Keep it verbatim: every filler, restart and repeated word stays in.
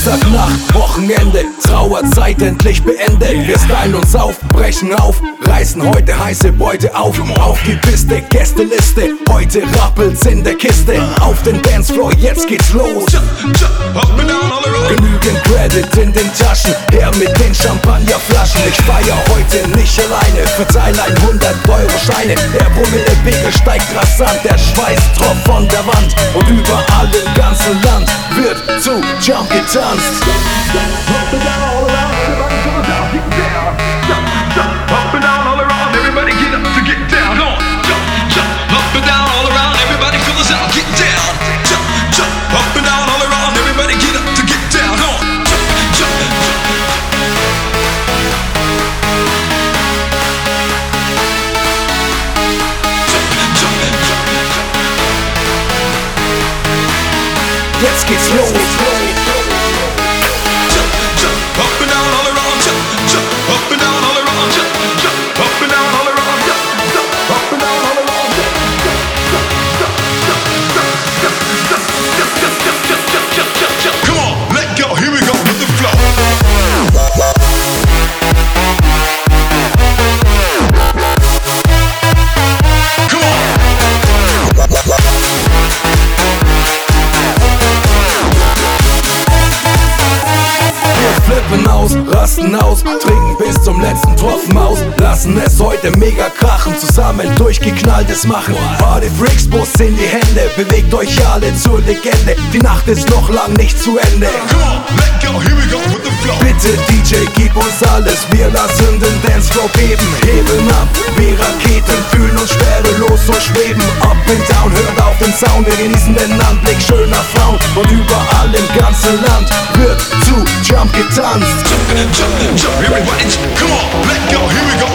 Samstagnacht, Wochenende, Trauerzeit endlich beendet. Wir stylen uns auf, brechen auf, reißen heute heiße Beute auf. Auf die Piste, Gästeliste, heute rappelt's in der Kiste. Auf den Dancefloor, jetzt geht's los. Genügend Credit in den Taschen, her mit den Champagnerflaschen. Ich feier heute nicht alleine, verteile hundert Euro Scheine. Der Promillepegel steigt rasant, der Schweiß tropft von der Wand. Und überall im ganzen Land wird zu Jump getanzt. Jetzt geht's los. Come on, let go, here we go with the flow. Come on. Flippen aus, rasten aus, trinken bis zum letzten Tropfen aus. Lassen es heute mega krachen, zusammen durchgeknalltes machen. Partyfreaks, Bus in die Hände, bewegt euch alle zur Legende. Die Nacht ist noch lang nicht zu Ende. Come on, let go, here we go with the flow. Bitte D J, gib uns alles, wir lassen den Dancefloor beben. Hebeln ab, wie Raketen, fühlen uns schwerelos so schweben. Up and down, hört auf den Sound, wir genießen den Anblick schöner Frauen. Und überall im ganzen Land wird zu Jump getanzt. Jump, jump, jump, everybody, come on, let go, here we go.